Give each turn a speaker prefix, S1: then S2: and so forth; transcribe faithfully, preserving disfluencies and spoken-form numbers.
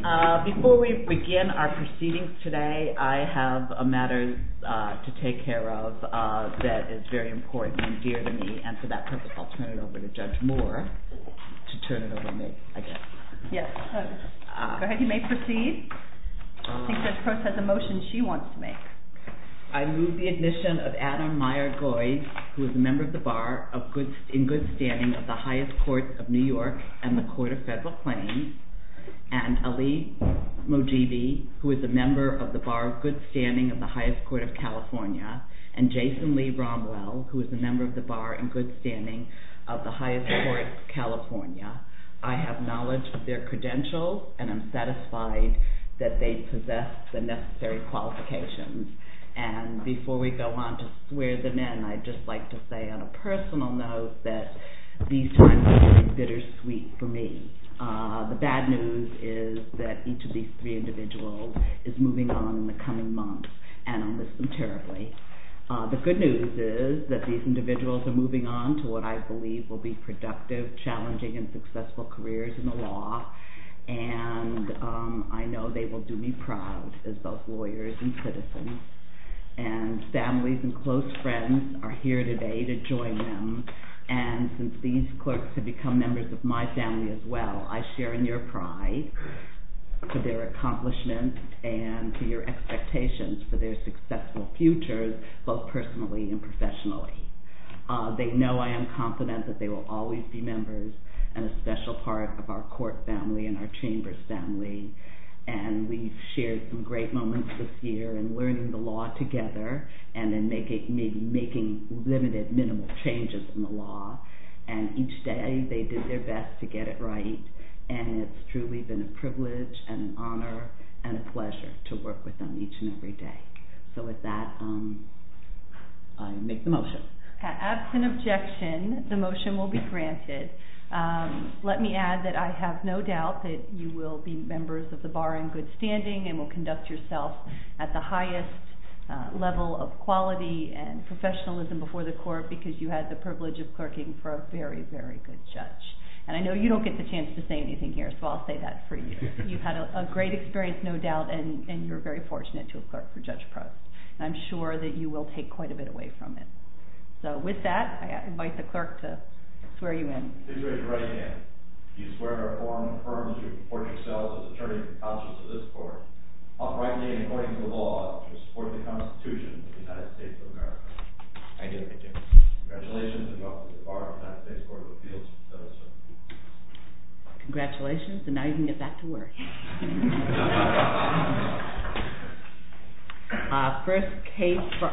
S1: Uh, before we begin our proceedings today, I have a matter uh, to take care of uh, that is very important and dear to me, and for that purpose I'll turn it over to Judge Moore to turn it over to me, I guess.
S2: Yes. Uh, Go ahead, you may proceed. I think Judge Prost has a motion she wants to make.
S1: I move the admission of Adam Meyer Goy, who is a member of the Bar of good, in good standing of the highest court of New York and the Court of Federal Claims, and Ali Mojibi, who is a member of the Bar of good standing of the highest court of California, and Jason Lee Romwell, who is a member of the Bar in good standing of the highest court of California. I have knowledge of their credentials, and I'm satisfied that they possess the necessary qualifications. And before we go on to swear them in, I'd just like to say on a personal note that these times are very bittersweet for me. Uh, the bad news is that each of these three individuals is moving on in the coming months, and I'll miss them terribly. Uh, the good news is that these individuals are moving on to what I believe will be productive, challenging, and successful careers in the law, and um, I know they will do me proud as both lawyers and citizens. And families and close friends are here today to join them. And since these clerks have become members of my family as well, I share in your pride for their accomplishments and for your expectations for their successful futures, both personally and professionally. Uh, they know I am confident that they will always be members and a special part of our court family and our chambers family. And we've shared some great moments this year in learning the law together and in making maybe making limited, minimal changes in the law. And each day they did their best to get it right. And it's truly been a privilege and an honor and a pleasure to work with them each and every day. So with that, um, I make the motion.
S2: Absent objection, the motion will be granted. Um, let me add that I have no doubt that you will be members of the Bar in good standing and will conduct yourself at the highest uh, level of quality and professionalism before the court, because you had the privilege of clerking for a very, very good judge. And I know you don't get the chance to say anything here, so I'll say that for you. You've had a, a great experience, no doubt, and, and you're very fortunate to have clerked for Judge Prost. And I'm sure that you will take quite a bit away from it. So with that, I invite the clerk to swear you in.
S3: Please raise your right hand. Do you swear or affirm, affirm that you report yourselves as attorney and counsel to this court, uprightly and according to the law, to support the Constitution of the United States of America?
S4: I do. I do.
S3: Congratulations, and welcome to the Bar of the United States Court of Appeals.
S1: Congratulations, and now you can get back to work. uh, first case for